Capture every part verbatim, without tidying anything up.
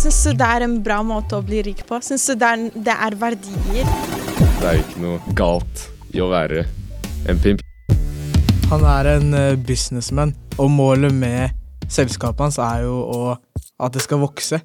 Synes du det er en bra måte å bli rik på? Synes du det er, det er verdier? Det er ikke noe galt i å være en pimp. Han er en businessman, og målet med selskapet hans er jo å, at det skal vokse.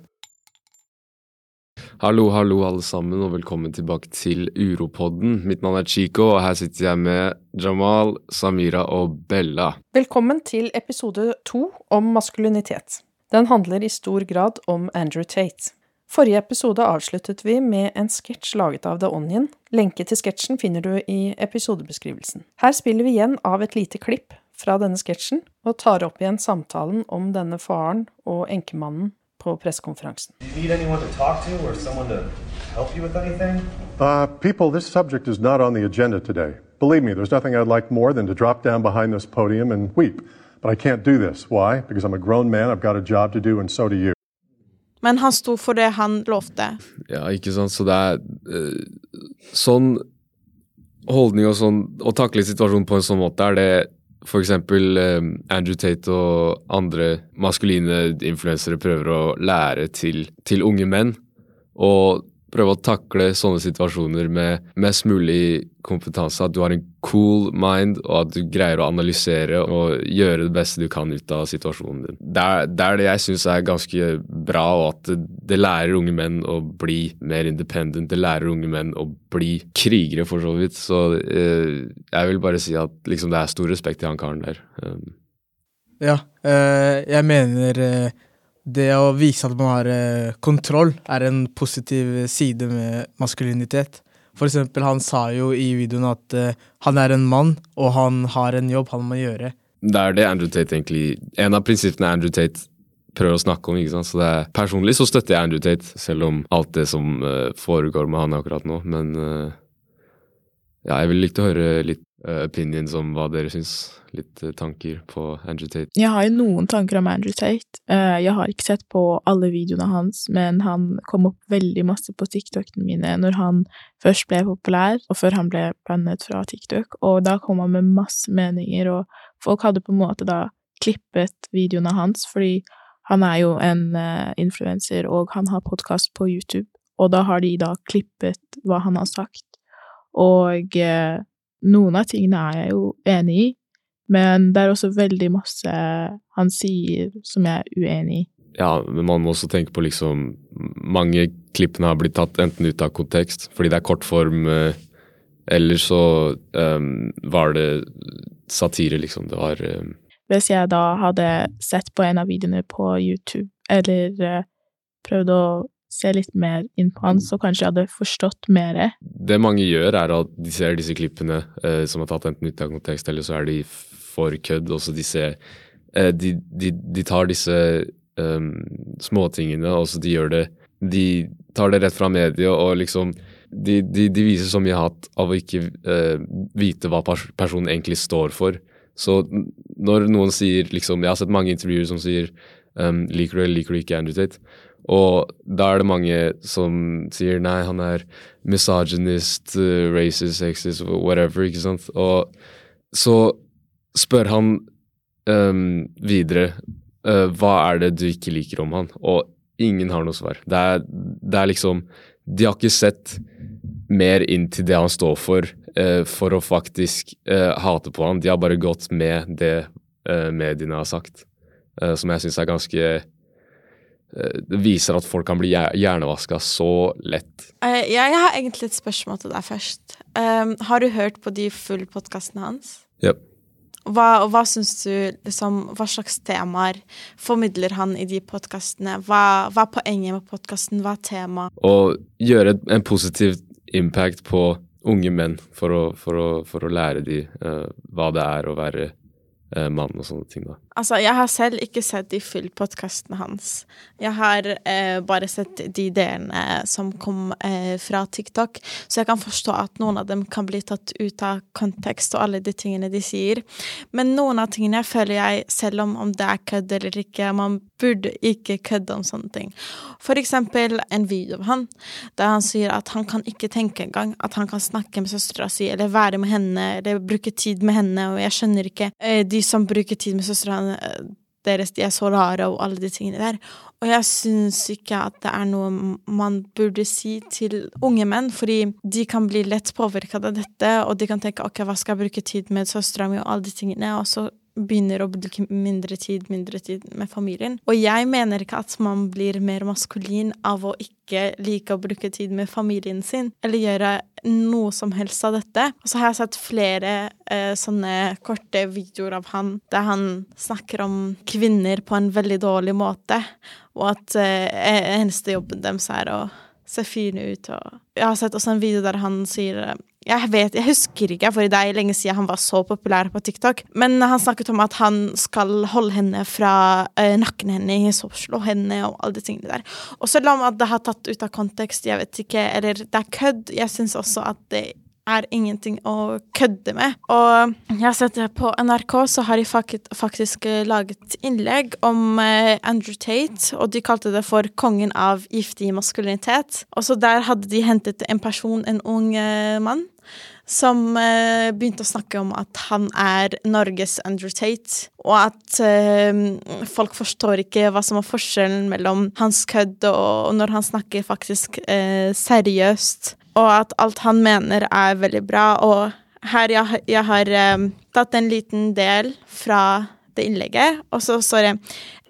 Hallo, hallo alle sammen, og velkommen tilbake til Uropodden. Mitt navn er Chico, og her sitter jeg med Jamal, Samira og Bella. Velkommen til episode to om maskulinitet. Den handler i stor grad om Andrew Tate. Forrige episode avsluttet vi med en sketsj laget av The Onion. Lenke til sketsjen finner du i episodebeskrivelsen. Her spiller vi igjen av et lite klipp fra denne sketsjen, og tar opp igjen samtalen om denne faren og enkemannen på pressekonferansen. Do you need anyone to talk to or someone to help you with anything? Uh, people, this subject is not on the agenda today. Believe me, there's nothing I'd like more than to drop down behind this podium and weep. But I can't do this. Why? Because I'm a grown man, I've got a job to do, and so do you. Men han stod for det han lovte. Ja, ikke sant, så det er uh, sånn holdning og sånn, å takle situasjonen på en sånn måte er det for eksempel um, Andrew Tate og andre maskuline influensere prøver å lære til, til unge menn, og prøve å takle sånne situasjoner med mest mulig kompetanse, at du har en cool mind, og at du greier å analysere og gjøre det beste du kan ut av situasjonen din. Det er det, er det jeg synes er ganske bra, og at det, det lærer unge menn å bli mer independent, det lærer unge menn å bli krigere for så vidt, så eh, jeg vil bare si at liksom, det er stor respekt til han karen der. Um. Ja, eh, jeg mener eh, det å vise at man har eh, kontroll er en positiv side med maskulinitet. For eksempel, han sa jo i videoen at eh, han er en mann, og han har en jobb han må gjøre. Det er det Andrew Tate egentlig, en av prinsippene Andrew Tate prøver å snakke om, ikke sant? Så det er, personlig så støtter jeg Andrew Tate, selv om alt det som uh, foregår med han akkurat nå, men uh, ja, jeg vil like til å høre litt uh, opinions om hva dere synes, litt uh, tanker på Andrew Tate. Jeg har jo noen tanker om Andrew Tate. Uh, jeg har ikke sett på alle videoene hans, men han kom opp veldig masse på TikTokene mine når han først ble populær, og før han ble bannet fra TikTok, og da kom han med masse meninger, og folk hadde på en måte da klippet videoene hans, fordi han er jo en uh, influencer, og han har podcast på YouTube, og da har de da klippet hva han har sagt. Og uh, noen av tingene er jeg jo enig i, men det er også veldig masse han sier som jeg er uenig i. Ja, men man må også tenke på liksom, mange klippene har blitt tatt enten ut av kontekst, fordi det er kortform, uh, eller så um, var det satire, liksom. Det var... Um... Hvis jeg da hadde sett på en av videoene på YouTube, eller uh, prøvd å se litt mer inn på han, så kanskje jeg hadde forstått mer. Det mange gjør er at de ser disse klippene eh, som er tatt enten ut av kontekst, eller så er de for kødd, og så de ser, eh, de, de, de tar disse um, småtingene, og så de gjør det, de tar det rett fra mediet, og liksom, de, de, de viser så mye hat av å ikke eh, vite hva pers- personen egentlig står for. Så når noen sier, liksom, jeg har sett mange intervjuer som sier, um, liker du eller liker du ikke Andrew Tate? Og da er det mange som sier, nei, han er misogynist, uh, racist, sexist, whatever, ikke sant? Og så spør han um, videre, uh, hva er det du ikke liker om han? Og ingen har noe svar. Det er, det er liksom, de har ikke sett mer inn til det han står for, uh, for å faktisk uh, hate på han. De har bare gått med det uh, mediene har sagt, uh, som jeg synes er ganske... Det viser at folk kan bli hjernevasket så lett. Uh, ja, jeg har egentlig et spørsmål til deg først. Um, har du hørt på de full podcastene hans? Ja. Hva, og hva synes du, liksom, hva slags temaer formidler han i de podcastene? Hva, hva er poenget med podcasten? Hva er tema? Å gjøre en positiv impact på unge menn for å, for å, for å lære de uh, hva det er å være mann og sånne ting da. Altså, jeg har selv ikke sett de full podcastene hans. Jeg har eh, bare sett de delene som kom eh, fra TikTok, så jeg kan forstå at noen av dem kan bli tatt ut av kontekst og alle de tingene de sier. Men noen av tingene føler jeg, selv om, om det er kødd eller ikke, man burde ikke kødde om sånne ting. For eksempel en video av han, der han sier at han kan ikke tenke engang at han kan snakke med søstera si, eller være med henne, eller bruke tid med henne, og jeg skjønner ikke eh, de som bruker tid med søstrene deres, de er så rare og alle de tingene der. Og jeg synes ikke at det er noe man burde si til unge menn, fordi de kan bli lett påvirket av dette, og de kan tenke, ok, hva skal jeg bruke tid med søstra mi og alle de tingene, og så begynner å bruke mindre tid, mindre tid med familien. Og jeg mener ikke at man blir mer maskulin av å ikke like å bruke tid med familien sin, eller gjøre noe som helst av dette. Og så har jeg sett flere eh, sånne korte videoer av han, der han snakker om kvinner på en veldig dårlig måte, og at eh, eneste jobben deres er å se fine ut. Og jeg har sett også en video der han sier, jeg vet, jeg husker ikke, for det er lenge siden han var så populær på TikTok, men han snakket om at han skal holde henne fra uh, nakken henne, så slå henne og alle de tingene der. Og selv om at det har tatt ut av kontekst, jeg vet ikke, eller det er kødd, jeg synes også at det er ingenting å kødde med. Og jeg har sett det på N R K, så har de faktisk, faktisk laget innlegg om uh, Andrew Tate, og de kalte det for kongen av giftig maskulinitet. Og så der hadde de hentet en person, en ung uh, mann, som uh, begynte å snakke om at han er Norges Andrew Tate, og at uh, folk forstår ikke hva som er forskjellen mellom hans kødd og, og når han snakker faktisk uh, seriøst, og at alt han mener er veldig bra. Og her jeg, jeg har um, tatt en liten del fra det innlegget, og så står det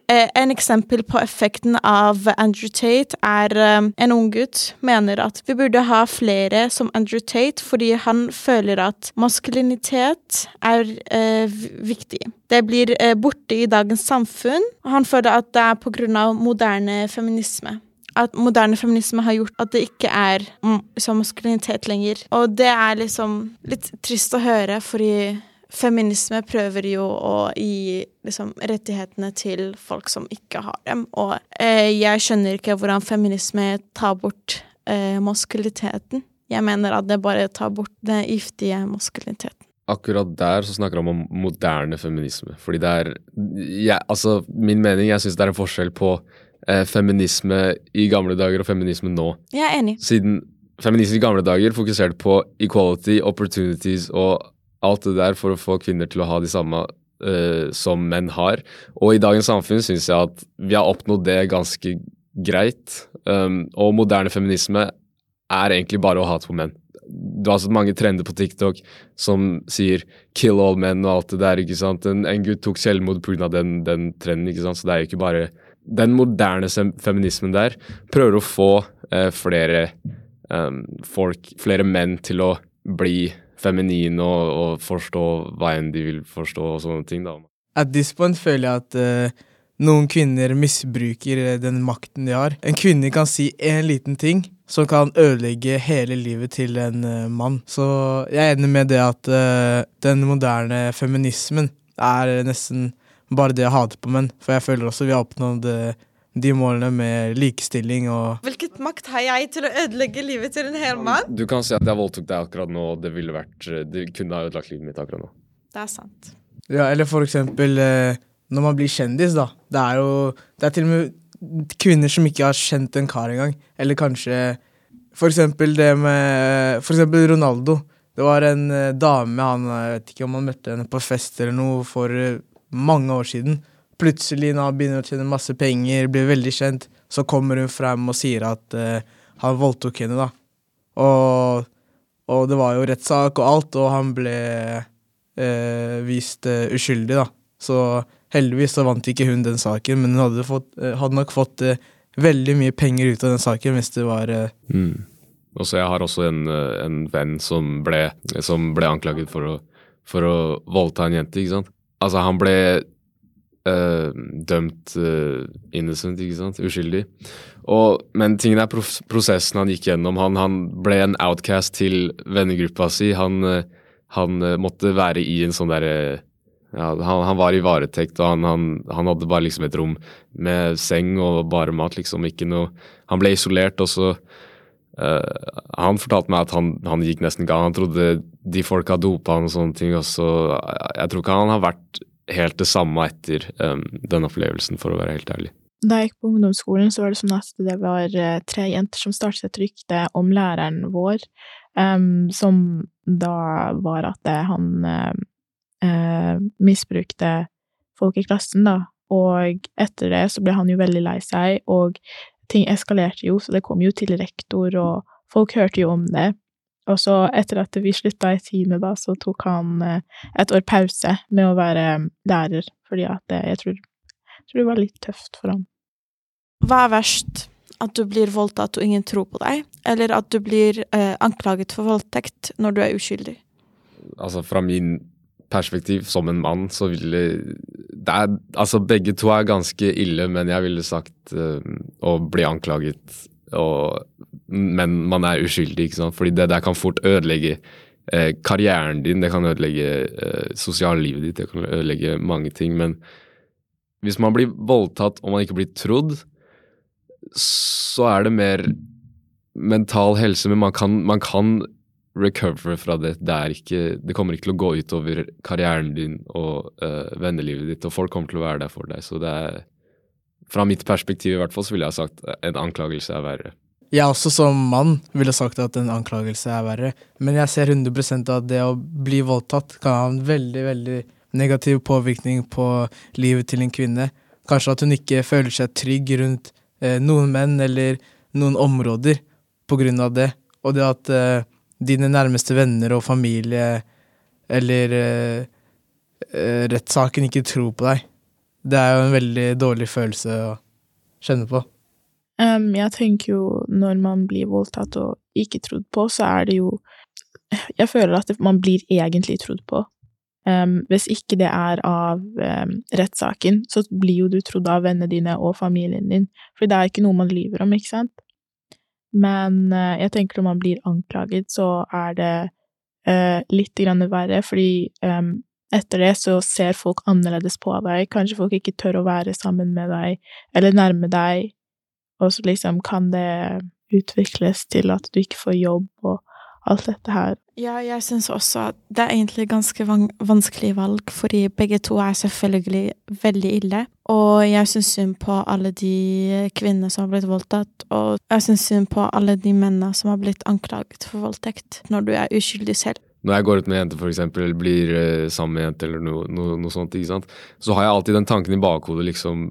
en eksempel på effekten av Andrew Tate er um, en ung gutt mener at vi burde ha flere som Andrew Tate fordi han føler at maskulinitet er uh, viktig. Det blir uh, borte i dagens samfunn, og han føler at det er på grunn av moderne feminisme. At moderne feminisme har gjort at det ikke er mm, som maskulinitet lenger. Og det er liksom litt trist å høre, fordi feminisme prøver jo å gi liksom, rettighetene til folk som ikke har dem, og eh, jeg skjønner ikke hvordan feminisme tar bort eh, maskuliniteten. Jeg mener at det bare tar bort den giftige maskuliniteten. Akkurat der så snakker han om moderne feminisme, fordi det er, ja, altså min mening, jeg synes det er en forskjell på eh, feminisme i gamle dager og feminisme nå. Jeg er enig. Siden feminisme i gamle dager fokuserte på equality, opportunities og alt det der for å få kvinner til å ha de samme uh, som menn har. Og i dagens samfunn synes jeg at vi har oppnådd det ganske greit. Um, og moderne feminisme er egentlig bare å hate på menn. Du har så mange trender på TikTok som sier kill all men og alt det der, ikke sant? En, en gutt tok selvmord på grunn av den, den trenden, ikke sant? Så det er jo ikke bare den moderne feminismen der prøver å få uh, flere um, folk, flere menn til å bli feminin og, og forstå hva enn de vil forstå og sånne ting da. At this point føler jeg at uh, noen kvinner misbruker den makten de har. En kvinne kan si en liten ting som kan ødelegge hele livet til en uh, mann. Så jeg er enig med det at uh, den moderne feminismen er nesten bare det å hate på menn. For jeg føler også vi har oppnådd uh, de målene med likestilling og... Hvilket makt har jeg til å ødelegge livet til en hel mann? Du kan si at jeg voldtok deg akkurat nå, og det ville vært, det kunne ha ødelagt livet mitt akkurat nå. Det er sant. Ja, eller for eksempel når man blir kjendis da. Det er jo, det er til og med kvinner som ikke har kjent en kar engang. Eller kanskje, for eksempel det med, for eksempel Ronaldo. Det var en dame, han, jeg vet ikke om han møtte henne på fest eller noe for mange år siden. Plutselig når han begynner å tjene masse penger, blir veldig kjent, så kommer hun frem og sier at uh, han voldtok henne da. Og, og det var jo rettssak og alt, og han ble uh, vist uh, uskyldig da. Så heldigvis så vant ikke hun den saken, men hun hadde, fått, uh, hadde nok fått uh, veldig mye penger ut av den saken hvis det var... Uh... Mm. Og så jeg har også en, en venn som ble, som ble anklaget for å, for å voldta en jente, ikke sant? Altså han ble... Uh, dømt uh, innocent, ikke sant? Uskyldig. Og, men tingen er pros- prosessen han gikk gjennom. Han, han ble en outcast til vennegruppa si. Han, uh, han uh, måtte være i en sånn der uh, ja, han, han var i varetekt, og han, han, han hadde bare liksom et rom med seng og bare mat, liksom ikke noe. Han ble isolert, og så uh, han fortalte meg at han, han gikk nesten gal. Han trodde de folk hadde dopa han og sånne ting, og så jeg tror ikke han har vært helt det samme etter um, den opplevelsen, for å være helt ærlig. Da jeg gikk på ungdomsskolen, så var det sånn at det var uh, tre jenter som startet et rykte om læreren vår, um, som da var at uh, han uh, uh, misbrukte folk i klassen da, og etter det så ble han jo veldig lei seg, og ting eskalerte jo, så det kom jo til rektor, og folk hørte jo om det. Og så etter at vi sluttet i tiende da, så tok han eh, et år pause med å være lærer, fordi at det, jeg, tror, jeg tror det var litt tøft for ham. Hva er verst? At du blir voldtatt og ingen tror på deg, eller at du blir eh, anklaget for voldtekt når du er uskyldig? Altså fra min perspektiv som en mann, så ville det er, altså begge to er ganske ille, men jeg ville sagt uh, å bli anklaget, og, men man er uskyldig, ikke sant? Fordi det der kan fort ødelegge eh, karrieren din, det kan ødelegge eh, sosiallivet ditt, det kan ødelegge mange ting, men hvis man blir voldtatt og man ikke blir trodd, så er det mer mental helse, men man kan, man kan recover fra det. Det, er ikke, det kommer ikke til å gå ut over karrieren din og uh, vennelivet ditt, og folk kommer til å være der for deg. Så det er, fra mitt perspektiv i hvert fall, så ville jeg ha sagt en anklagelse er verre. Jeg også som mann ville sagt at en anklagelse er verre, men jeg ser hundre prosent at det å bli voldtatt kan ha en veldig, veldig negativ påvirkning på livet til en kvinne. Kanskje at hun ikke føler seg trygg rundt eh, noen menn eller noen områder på grunn av det, og det at eh, dine nærmeste venner og familie eller eh, eh, rettssaken ikke tror på deg. Det er jo en veldig dårlig følelse å kjenne på. Um, jeg tenker jo, når man blir voldtatt og ikke trodd på, så er det jo, jeg føler at det, man blir egentlig trodd på. Um, hvis ikke det er av um, rettssaken, så blir jo du trodd av vennene dine og familien din, for det er ikke noe man lyver om, ikke sant? Men uh, jeg tenker når man blir anklaget, så er det uh, litt grann verre, fordi um, etter det så ser folk annerledes på deg, kanskje folk ikke tør å være sammen med deg, eller nærme deg, og så liksom kan det utvikles til at du ikke får jobb og alt dette her. Ja, jeg synes også at det er egentlig ganske van- vanskelig valg, fordi begge to er selvfølgelig veldig ille, og jeg synes synd på alle de kvinnene som har blitt voldtatt, og jeg synes synd på alle de mennene som har blitt anklaget for voldtekt når du er uskyldig selv. Når jeg går ut med en jente for eksempel, eller blir uh, sammen med en jente eller noe, noe, noe sånt, ikke sant? Så har jeg alltid den tanken i bakhodet, liksom,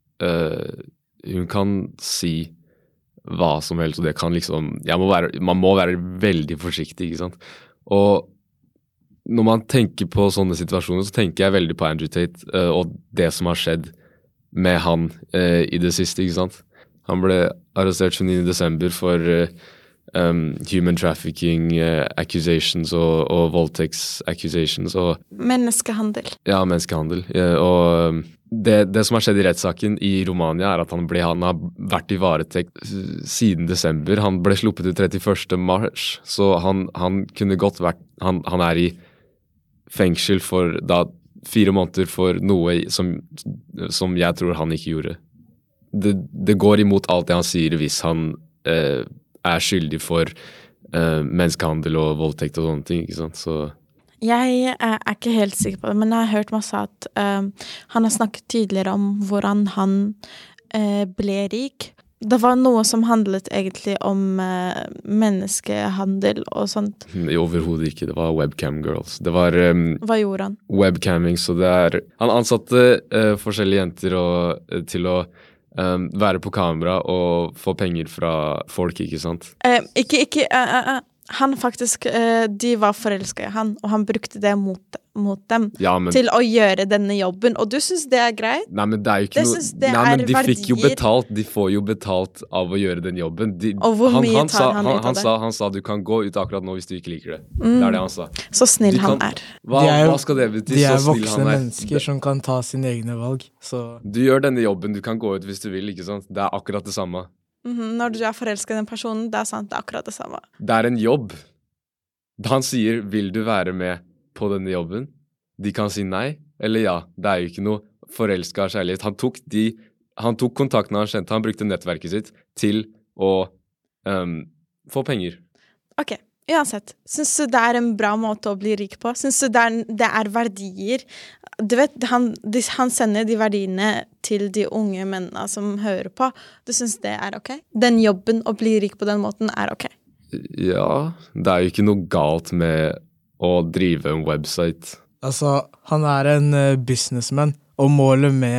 uh, hun kan si hva som helst, og det kan liksom, jeg må være, man må være veldig forsiktig, ikke sant? Og når man tenker på sånne situasjoner, så tenker jeg veldig på Andrew Tate, uh, og det som har skjedd med han uh, i det siste, ikke sant? Han ble arrestert tjueni desember for uh, Um, human trafficking uh, accusations og, og voldtekts accusations og menneskehandel. Ja, menneskehandel. Ja, og um, det, det som har skjedd i rettssaken i Romania er at han, ble, han har vært i varetekt siden desember. Han ble sluppet ut trettiførste mars, så han, han kunne godt vært han, han er i fengsel for da fire måneder for noe som, som jeg tror han ikke gjorde. Det, det går imot alt det han sier hvis han uh, er skyldig for uh, menneskehandel og voldtekt og sånne ting, ikke sant? Så jeg er ikke helt sikker på det, men jeg har hørt masse at uh, han har snakket tidligere om hvordan han uh, ble rik. Det var noe som handlet egentlig om uh, menneskehandel og sånt. Overhodet ikke, det var webcam girls. Det var um, Hva gjorde han? Webcamming, så det er han ansatte uh, forskjellige jenter og, uh, til å Um, være på kamera og få penger fra folk, ikke sant? Uh, ikke, ikke, uh, uh, uh. Han faktisk, uh, de var forelsket i han, og han brukte det mot, mot dem ja, men, til å gjøre denne jobben, og du synes det er greit? Nei, men det er jo ikke noe... Nei, men de verdier. Fikk jo betalt, de får jo betalt av å gjøre den jobben. De, og hvor han, mye han, tar sa, han, han ut av han, det? Sa, han sa du kan gå ut akkurat nå hvis du ikke liker det. Mm. Det er det han sa. Så snill de han kan, er. Hva, de er, hva skal det bety? De er så voksne er. mennesker som kan ta sine egne valg. Så. Du gjør denne jobben, du kan gå ut hvis du vil, ikke sant? Det er akkurat det samme. Mm-hmm. Når du er forelsket i den personen, det er sant, det er akkurat det samme. Det er en jobb. Han sier, vil du være med på denne jobben? De kan si nei, eller ja. Det er jo ikke noe forelsket av kjærlighet. Han tok, de, han tok kontakten han kjente, han brukte nettverket sitt til å um, få penger. Ok, uansett. Synes du det er en bra måte å bli rik på? Synes du det er, det er verdier? Du vet, han, de, han sender de verdiene til de unge mennene som hører på. Du synes det er ok? Den jobben å bli rik på den måten er ok? Ja, det er jo ikke noe galt med å drive en website. Altså, han er en uh, businessman, og målet med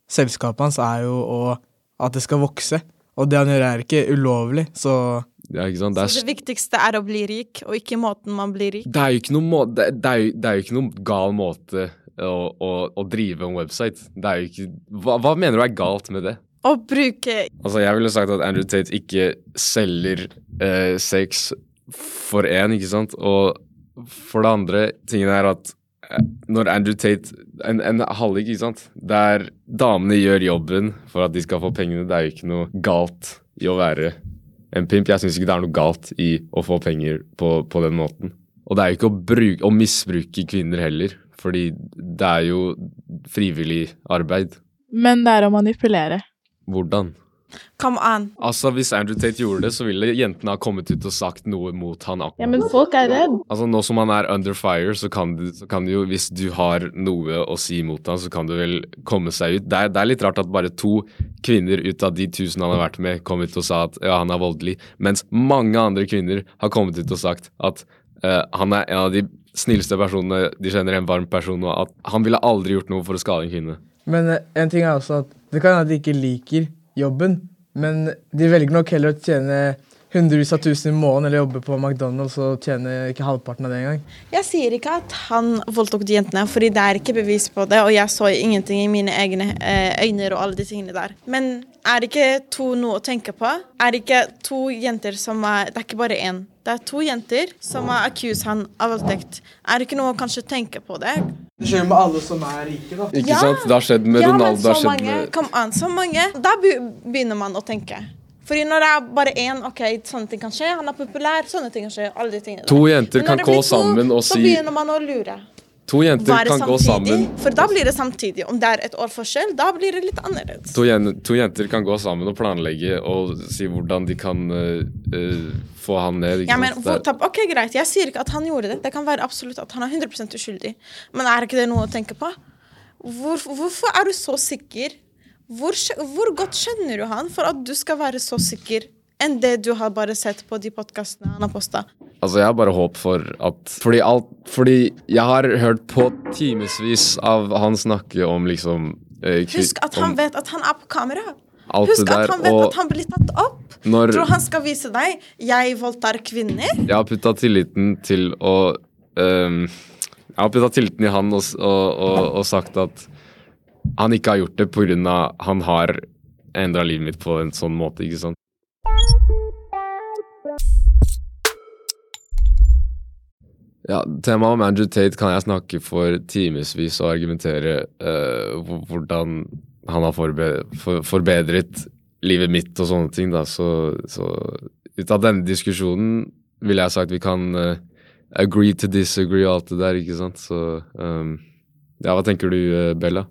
selskapet hans er jo å, at det skal vokse. Og det han gjør er ikke ulovlig, så... Ja, ikke sant? Det, er, Så det viktigste er å bli rik, og ikke måten man blir rik. det er jo ikke noe må, det, det, er jo, det er jo ikke noe gal måte å, å, å drive en website. Det er jo ikke... Hva, hva mener du er galt med det? Å bruke... Altså, jeg ville sagt at Andrew Tate ikke selger eh, sex for en, ikke sant? Og for det andre, tingen er at når Andrew Tate, en, en halvlig, ikke sant? Der damene gjør jobben for at de skal få pengene, det er jo ikke noe galt i å være en pimp. Jeg synes ikke det er noe galt i å få penger på, på den måten. Og det er jo ikke å, bruke, å misbruke kvinner heller, fordi det er jo frivillig arbeid. Men det er å manipulere. Hvordan? Come on. Altså, hvis Andrew Tate gjorde det, så ville jentene ha kommet ut og sagt noe mot han akkurat. Ja, men folk er redd. Altså, nå som han er under fire, så kan, du, så kan du jo, hvis du har noe å si mot han, så kan du vel komme seg ut. Det er, det er litt rart at bare to kvinner ut av de tusen han har vært med, kom ut og sa at ja, han er voldelig, mens mange andre kvinner har kommet ut og sagt at uh, han er en av de snilleste personene, de kjenner en varm person, og at han ville aldri gjort noe for å skade en kvinne. Men uh, en ting er også at det kan være at de ikke liker jobben, men de velger nok heller å tjene hundrevis av tusen i måneden eller jobbe på McDonald's og tjene ikke halvparten av det engang. Jeg sier ikke at han voldtok de jentene, fordi det er ikke bevis på det, og jeg så ingenting i mine egne eh, øyne og alle de tingene der. Men er det ikke to noe å tenke på? Er det ikke to jenter som er, det er ikke bare en, det er to jenter som har accused han av voldtekt. Er det ikke noe å kanskje tenke på det? Det skjer med alle som er rike da. Ikke ja. sant? Det har skjedd med ja, Ronaldo, det har skjedd mange, med... Kom an, så mange. Da begynner man å tenke. Fordi når det er bare en, ok, sånne ting kan skje, han er populær, sånne ting kan skje, alle de tingene. To jenter kan gå sammen og si... Så begynner man å lure. To jenter kan gå sammen. For da blir det samtidig. Om det er et år forskjell, da blir det litt annerledes. To, jen to jenter kan gå sammen og planlegge og si hvordan de kan uh, uh, få han ned. Ja, men hvor, ok, greit. Jeg sier ikke at han gjorde det. Det kan være absolutt at han er hundre prosent uskyldig. Men er ikke det noe å tenke på? Hvor, hvorfor er du så sikker? Hvor, hvor godt skjønner du han for at du skal være så sikker enn det du har bare sett på de podcastene han har postet? Altså, jeg har bare håp for at... Fordi, alt, fordi jeg har hørt på timesvis av han snakke om liksom... Eh, Husk at han vet at han er på kamera. Husk at der, han vet at han blir tatt opp. Når, Tror han skal vise deg, jeg voldtar kvinner. Jeg har puttet tilliten til å... Um, jeg har puttet tilliten i han og, og, og, og sagt at han ikke har gjort det på grunn av han har endret livet mitt på en sånn måte, ikke sant? Ja, temaet om Andrew Tate kan jeg snakke for timesvis og argumentere uh, hvordan han har forbe for forbedret livet mitt og sånne ting da, så, så ut av denne diskusjonen vil jeg sagt vi kan uh, agree to disagree og alt det der, ikke sant? Så um, ja, hva tenker du, uh, Bella?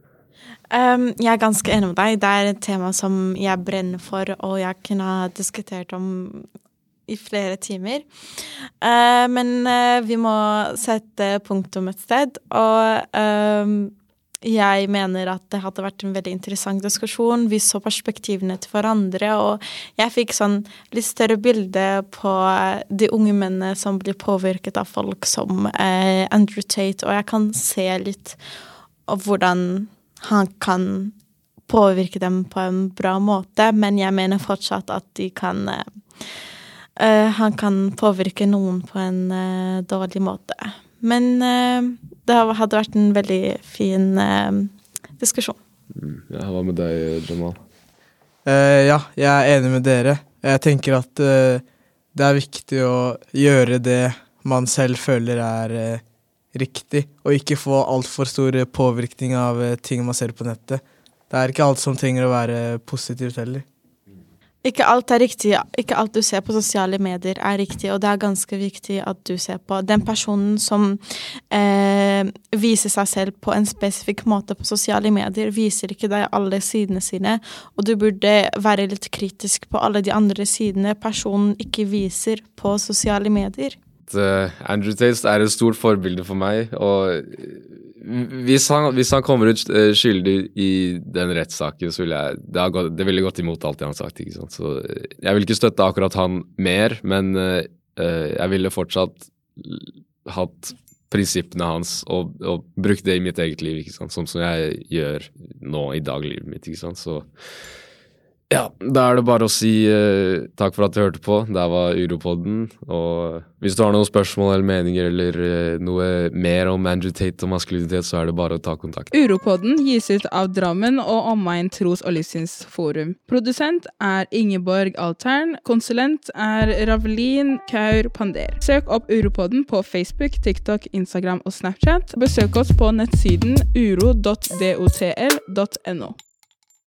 Um, jeg er ganske enig med deg. Det er et tema som jeg brenner for, og jeg kunne ha diskutert om i flere timer. Uh, men uh, vi må sette punktum et sted, og um, jeg mener at det hadde vært en veldig interessant diskusjon. Vi så perspektivene til hverandre, og jeg fikk sånn litt større bilde på de unge mennene som blir påvirket av folk som uh, Andrew Tate, og jeg kan se litt av hvordan han kan påvirke dem på en bra måte, men jeg mener fortsatt at de kan uh, uh, han kan påvirke noen på en uh, dårlig måte. Men uh, det hadde vært en veldig fin uh, diskusjon. Ja, hva med deg, Jamal? Uh, ja, jeg er enig med dere. Jeg tenker at uh, det er viktig å gjøre det man selv føler er uh, riktig, og ikke få alt for stor påvirkning av ting man ser på nettet. Det er ikke alt som trenger å være positivt heller. Ikke alt er riktig, ikke alt du ser på sosiale medier er riktig, og det er ganske viktig at du ser på den personen som eh, viser seg selv på en spesifikk måte på sosiale medier, viser ikke deg alle sidene sine, og du burde være litt kritisk på alle de andre sidene personen ikke viser på sosiale medier. Uh, Andrew Tate er et stort forbilde for meg, og hvis han, hvis han kommer ut uh, skyldig i den rettssaken, så vil jeg, det, har gått, det ville gått imot alt det han har sagt, ikke sant? Så uh, jeg vil ikke støtte akkurat han mer, men uh, uh, jeg ville fortsatt hatt prinsippene hans og, og brukt det i mitt eget liv, ikke sant? Sånn som jeg gjør nå i daglivet mitt, ikke sant? Så ja, da er det bare å si uh, takk for at du hørte på. Det var Uropodden, og hvis du har noen spørsmål eller meninger eller uh, noe mer om Andrew Tate og maskulinitet, så er det bare å ta kontakt. Uropodden gis ut av Drammen og Omegn Tros- og Livssynsforum. Produsent er Ingeborg Altern, konsulent er Ravlin Kaur Pander. Søk opp Uropodden på Facebook, TikTok, Instagram og Snapchat. Besøk oss på nettsiden uro punktum dotl punktum no.